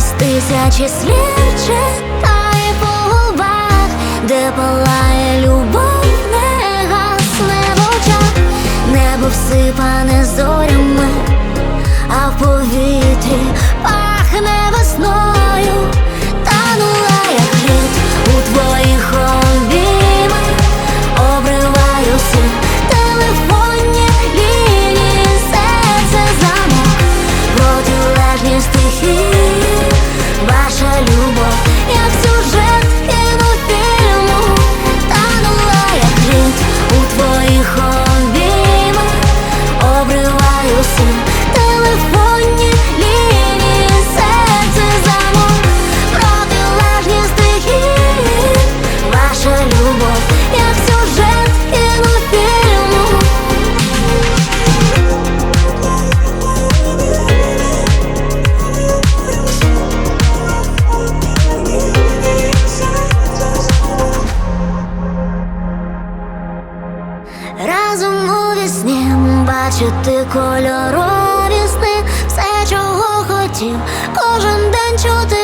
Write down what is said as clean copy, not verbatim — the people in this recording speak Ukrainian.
Замість тисячі слів читає по губах, де палає любов, не гасне в очах. Небо всипане зорями, а в повітрі пахне весною. Танула як лід у твоїх обіймах, обриваю всі телефонні лінії. Серце замок, протилежні стихії. Ваша любов, як сюжет кінофільму. Танула як лід у твоїх обіймах, обриваю всі телефонні лінії. Серце замок, протилежні стихії. Ваша любов, як сюжет кінофільму. Разом у вісні бачити кольорові сни. Все, чого хотів, кожен день чути